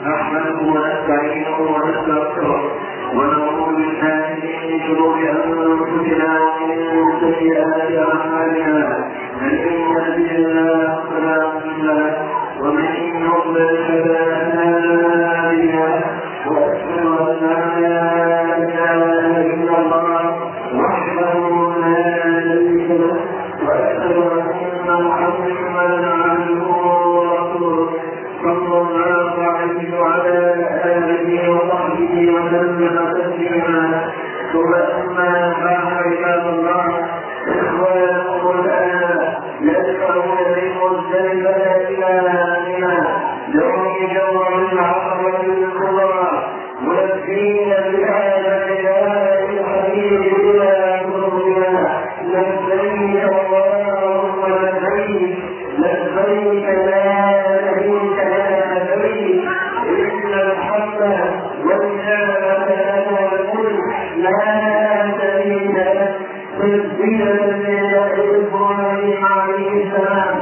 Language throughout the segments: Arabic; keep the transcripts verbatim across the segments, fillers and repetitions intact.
نحمده ونستعينه ونستغفره ونعوذ بالله من شرور انفسنا ومن سيئات اعمالنا. من يهده الله فلا مضل له ومن يضلل فلا هادي له. واشهد ان لا اله الا الله وحده لا شريك له واشهد ان محمدا عبده ورسوله صلى الله عليه وعلى آله وصحبه وسلم تسليما. ثم أما بعد عباد الله إخوانكم الآن يدفعون من مزدلفة إلى منى يوم جمع العقبة الكبرى ملبين بهذا النداء الحبيب إلى قلوبنا لبيك اللهم لبيك لبيك لا شريك لك لبيك إن الحمد والنعمة لك والملك لا شريك لك. تسبيحا لإبراهيم عليه السلام.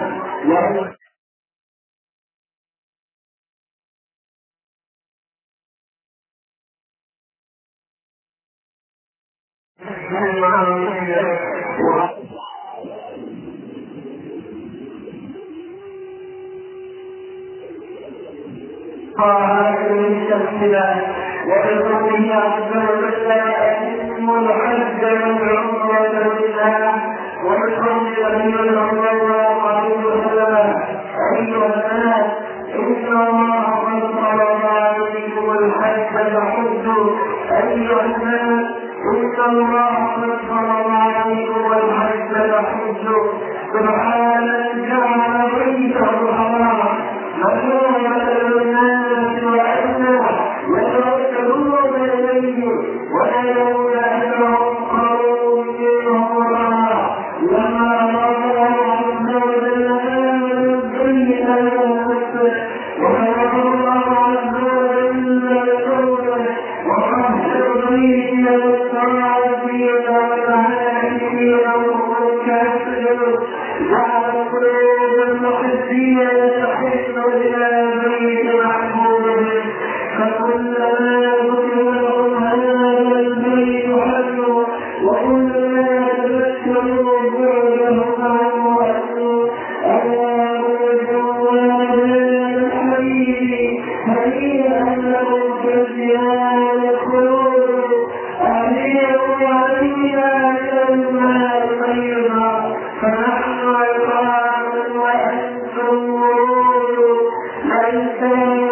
وبقوله عز وجل أتم الحج والعمرة لله. وبقول النبي صلى الله عليه وسلم أيها الناس إن الله قد فرض عليكم الحج فحجوا. أيها الناس إن الله قد فرض عليكم الحج فحجوا. سبحان جعل بيته الحرام مكانة للناس وأنه يتوكلون إليه ويرون أنهم قوم منهم لما رأوا عز وجل البين والكفر وخلق الله عز وجل لقوله وحفظ بين الصالحين والعالمين والكافرين جعل قلوب المحبين تحن إلى بيت محبوبه. فكلما ذكر لهم هذا البيت حلوا وكلما تذكروا بعدهم عنه وأنوا ألا رجوا هذا الحبيب هنيئا لهم في الزيادة الخلود أهليهم علينا كلمة طيبة. فنحن عقاب وأنتم ورود ليس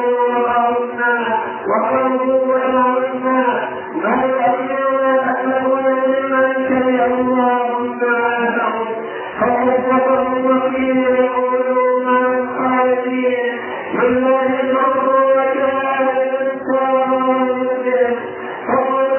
وقالوا ولعنا ما يأمرنا أن نقول لمن كره الله تعالى فوفقهم وكيل يقولون الخالدين بالله الأمر وكان الإنسان فقل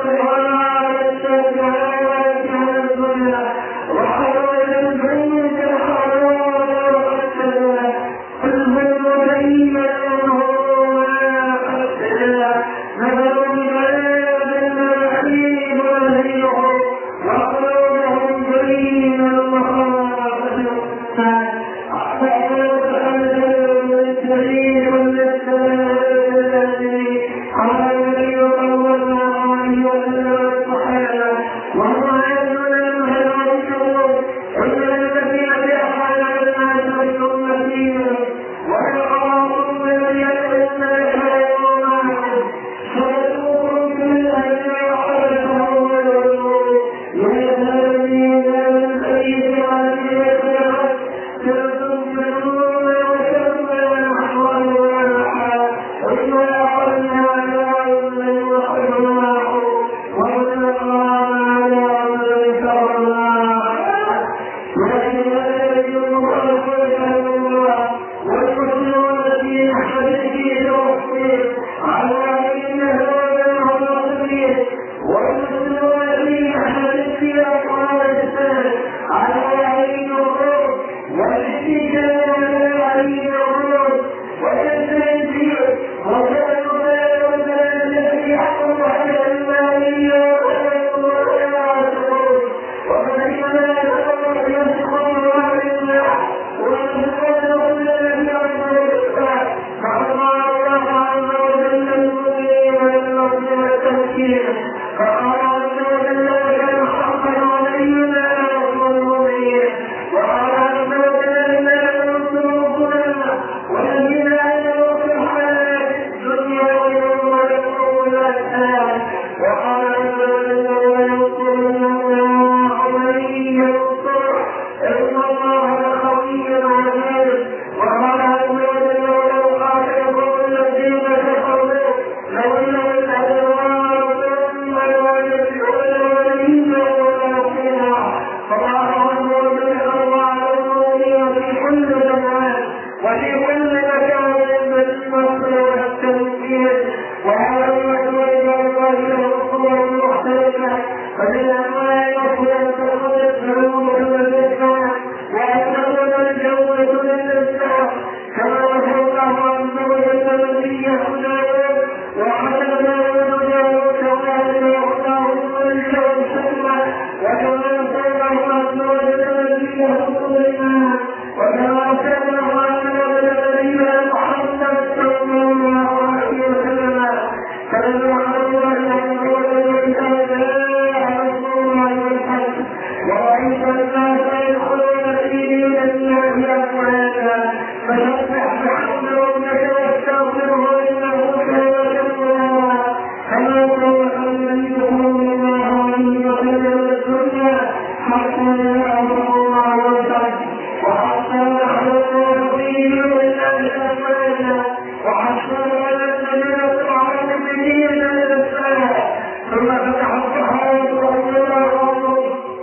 حكيم. فقال عز وجل وكان حقا علينا نصر المؤمنين. وقال عز وجل إنا ننصر رسلنا والذين آمنوا في الحياة الدنيا ويوم يقوم الأشهاد. وقال عز وجل وينصرن الله من ينصره إن الله لقوي عزيز. وقال عز وجل ولو قاتلكم الذين كفروا لولوا الأدبار ثم لا يرجعون وليا ولا نصيرا. فالله عز وجل أرضى على المؤمنين في كل زمان وفي كل مكان من النصر والتمكين. وهذا المسؤول عن الله الصور المختلفة فمن أنواع النصر أن تكون الذنوب والإسلام وأن تكون الجودة للإسلام كما وصف الله عز وجل نبيه داود وحسن داود داود كذلك واختاره الملك والحكمة. وكما وصف الله عز وجل نبيه سليمان وكما وصف الله عز وجل نبيه محمد صلى الله عليه وسلم. فإن على الله عز وجل إذا جاء نصر الله والفتح ورأيت الناس يدخلون في دين الله أفواجا فسبح بحمد ربك واستغفره إنه كان غفورا. كما قال النبي صلى الله عليه وسلم الدنيا حتى جاء نصر الله والفتح وحتى نحن في دين الله أفواجا وحتى نزلت على المؤمنين الإسلام. ثم فتح الصحابة رضي الله عنهم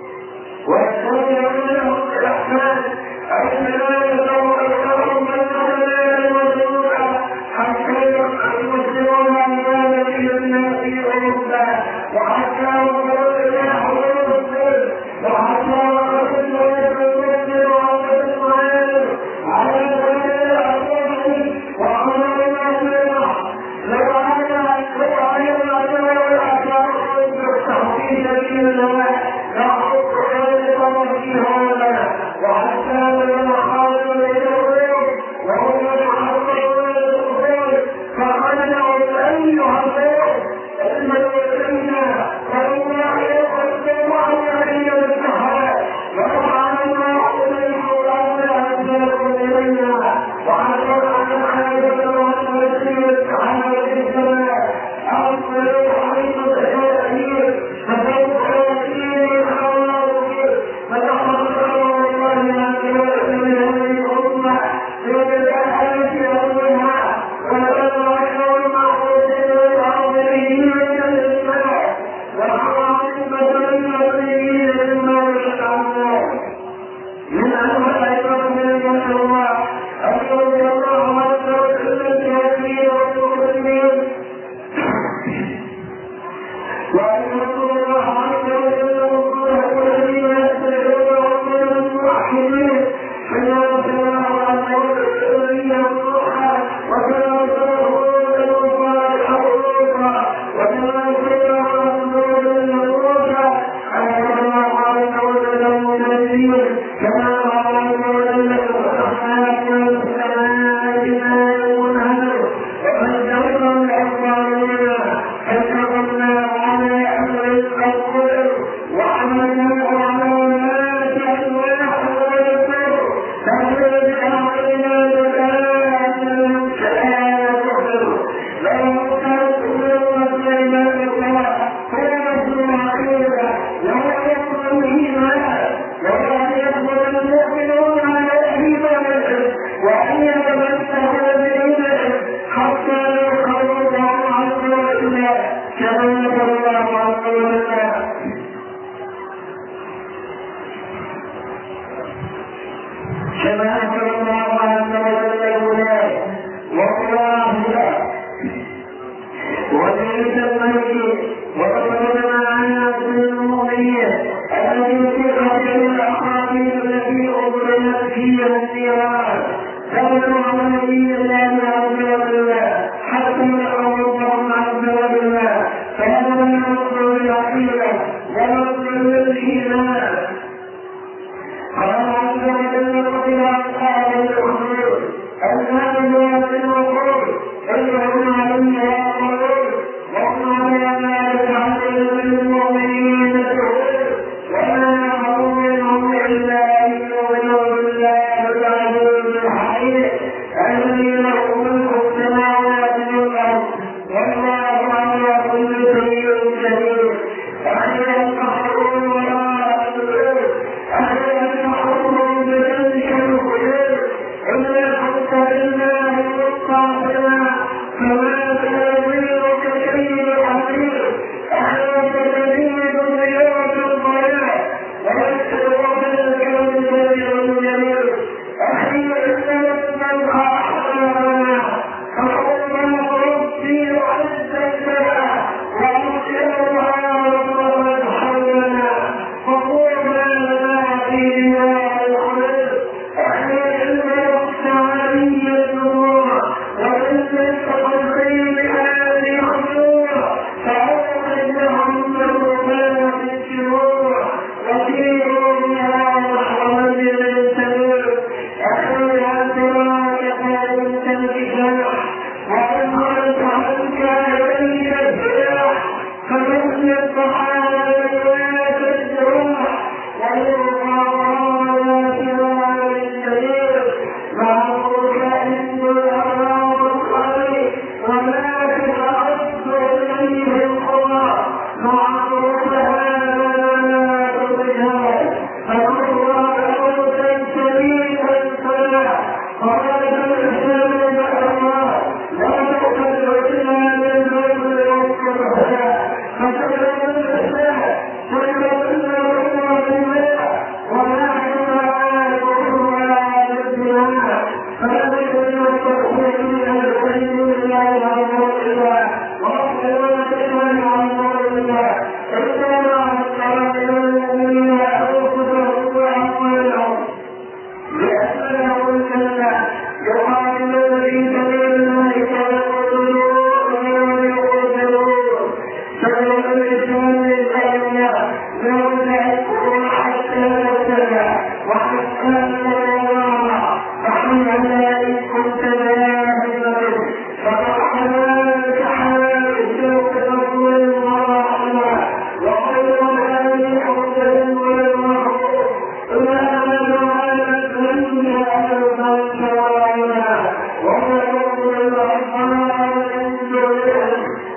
ويقول لهم الإحسان أن لا يزال أكثرهم من الضلال والجوع حتى يبقى المسلمون عبادا إلى الناس أوروبا وحتى وصلوا إلى حضور السر وحتى وصلوا إلى السر وعبد الصغير على سبيل الأسواق وعلى المسلمة. لو أنا لو أنا الأسواق والأسواق في سبيل الله نحط ذلك في هذا وحتى لما قالوا للرسول وهم يحرمون الرسول فقالوا أيها الرسول المسلمين فإنا يقدم علينا السحاب وسبحان الله إليه وقال أنزلكم إلينا وعلى أن الحاجة والمسلمين السحاب في السماء أرسلوا حريق الأشياء فسوف يأتيني الخبر فتحرق الله ما كانت من هذه الأمة في الآية أولها ولقد رأينا المعروفين والعظيمين من الإسلام وحرام بدلنا الدين مما يشاء من أنواع الرحمة من الله أشهد الله عز وجل الكافرين والمسلمين وأن رسول الله عز وجل رسوله الذين يتبعون رسول الموحدين فلا سماه عز وجل الذين يصلحها وكما سماه الكفار حقوقا وكما سماه عز وجل الموتى أن الله عز وجل المنزل كما قال عز وجل الرحمن من السماء بما ينهر ومن جرى الأرض فكرمنا على أمر القبر وعملنا على ناس أسواح ويسر فهذا علينا بلاء من كان يكفر لو كانت أمة سليمان الله كانت العقيدة لو يكفر الإيمان ولا يكفر المؤمنون على إيمانهم وأن يتمسكوا بإيمانهم حتى يلقوا الله عز وجل كما نقل الله عز وجل. كما نقل الله عز وجل هناك والله وليس الملك وتقدم عن المؤمنين الذي في قبل الأحاديث التي أضربت فيها النيران تدل على نبي الله عز وجل حتى يقول الله عز وجل فهذا النصر العقيدة ونصر الإيمان. قال عز وجل قتل أصحاب الأخدود الذين يؤمنون القرب إنهم عليها قرود وهم على ذلك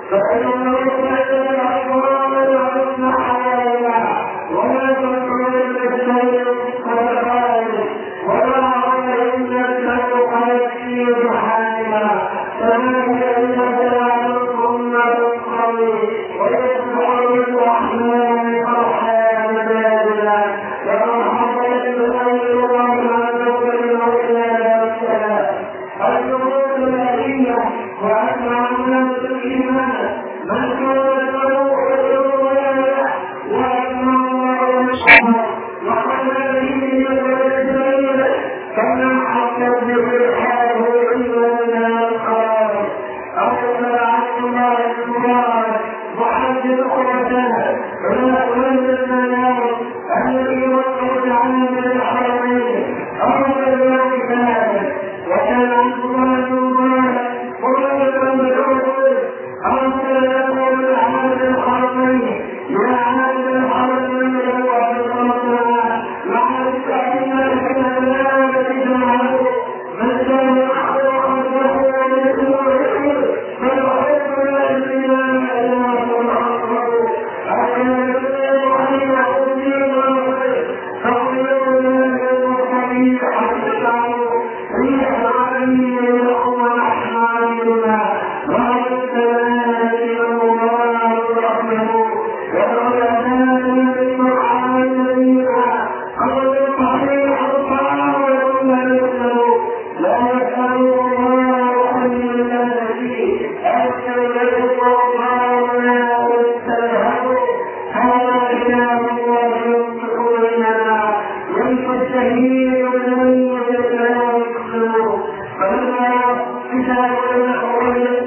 فإنه يتبع الأقوام والحسن حلالا ولا تكون بالشيء والخالق ولا عليهم يسلك يكفي حالما فذلك يتبعكم القوي ويسمع الرحمن أرحام بلادنا ومحمد الخير ومحمد بالمولى الجنود الأدية وأجمع الناس الإيمان من كان له الرواية وأجمع الله الشهر وقال به الرجل كمن حقق بالحال إلا من القرار أرسل عن الله المبارك محدث قوتنا ولا كل المنام الذي وقفت عنه من الحرمين أرسل الله كذلك وكان عبد الله المبارك قريبا بالعقول أرسل لكم الأعمال الحرمين يا أعمال الحرمين وأبطالنا مع التأمين في الأمانة جمعه من كان يحضر خلفه ويسمعه فالحب الذين أجمعوا الحقه أكان يسير عن الدين والخير فقلوا من المصابيح حتى ريح العالمين لهم ونحمالنا وعلى السلامة والمبارك رحمه وعلى ذلك المحاملين قبل الصحيح الطعام وكل يسلم لا يسأل الله أن يلتفي أرسل الله ولا يستلهم هذا كتاب الله ينطق بيننا ينفى الشهيد ومن يتلاه يقسم فلما كتاب الأول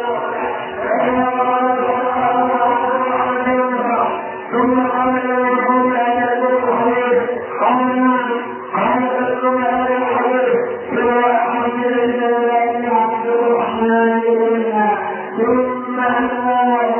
ثم قال لهم لا يدرك خير قال قال لكم هذا الخير سوى أحمد لله عبد الرحمن إلينا ثم الله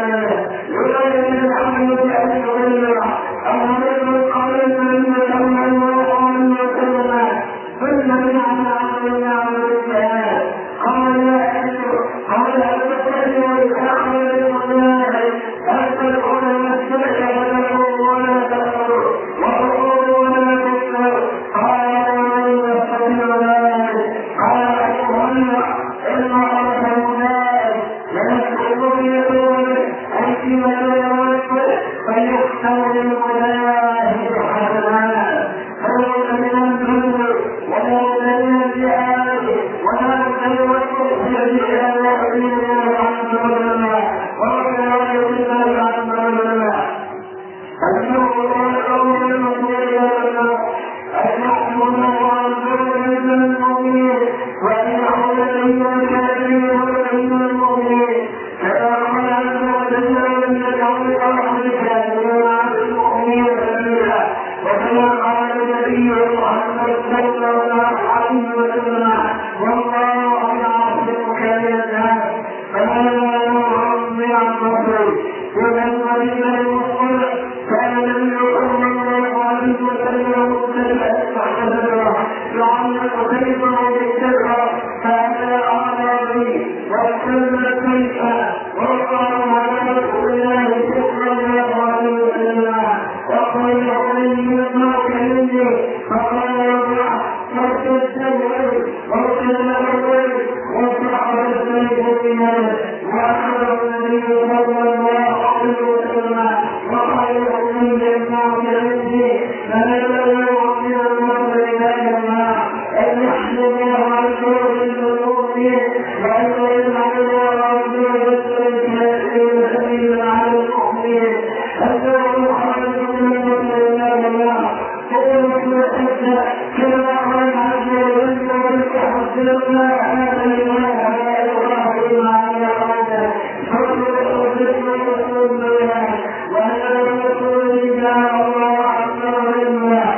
يريد الحمد بأن يغير أمر قال من يتمنى وأن يتمنى ثم نعم عمل نعم الإسلام قال قال أبدا والأخر لله أرسل على نفسك ولكم ولا تكفروا وقولوا ولا تكفروا قال ومن يستطيع ذلك قال أيها إن أرسلناك لنسأل بيدونه أنت ملائكة فيختار الملائكة حسنات فليس من الذنب ولا من الجهاد ولا من الوحيد بها يحيي عن ظلمنا ولا يضل عن ظلمنا النور والقول المطير المحمود والنور من المؤمنين وإنه لدينا الكافرين ولدينا المؤمنين كما قال عز وجل من يجعل رحمتك وعن المؤمنين سبيلا وكما قال النبي محمد صلى الله عليه وسلم والله يعصمك من الناس فلا يرضي عن نصره ومن ولد المصطلح كان النبي صلى الله عليه وسلم مختلفا فحسبه لعل خيبه بالسر فاتى اعرابي واستلم كيفا وقال على رسول الله صلى الله عليه وسلم وقال عليه ما كلمني فقال ارجع فاستسلم وارسل الرجل وصعد السيف بمال واخذ النبي صلى الله عليه وسلم وقال من يسمع كلمني فنزل من المرء الى الماء ان يحمد الله عن شر المؤمنين وان يجمع الله عز وجل سبيلا على المؤمنين انه خرج من الله كما قال عز وجل ويستحسننا هذا الإله لا يراه على قوله فضل الرسول ولا يقول إلا الله أكبر لله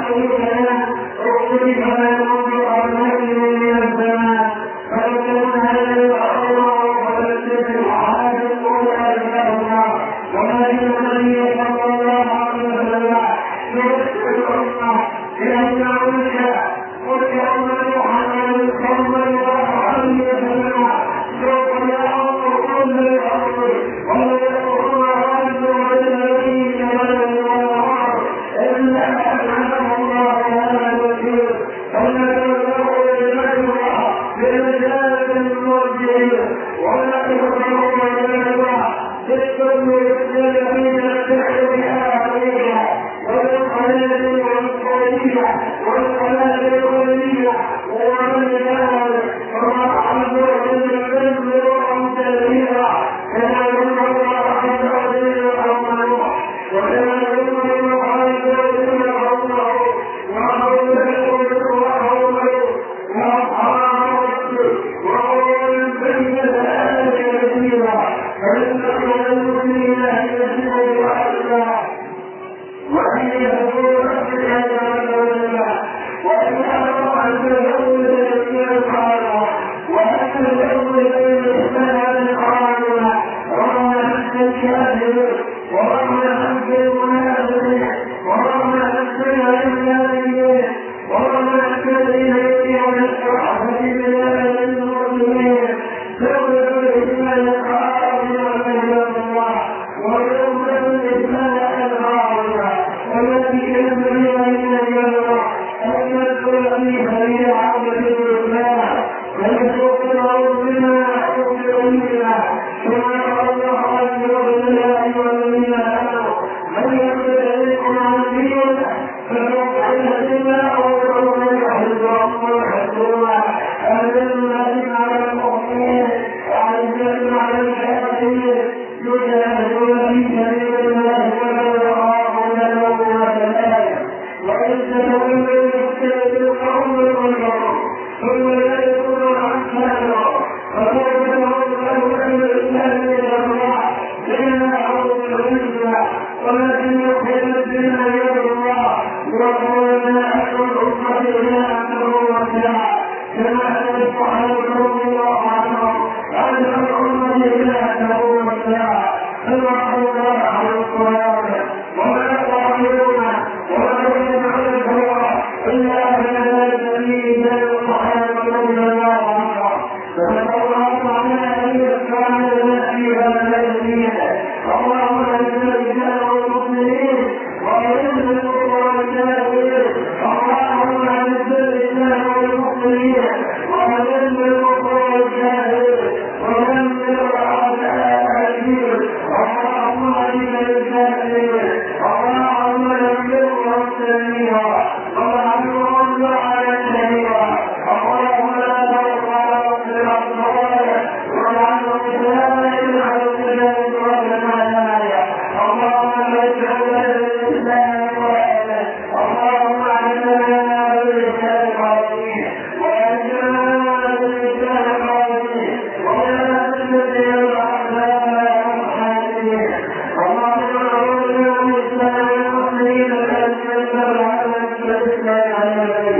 Thank you.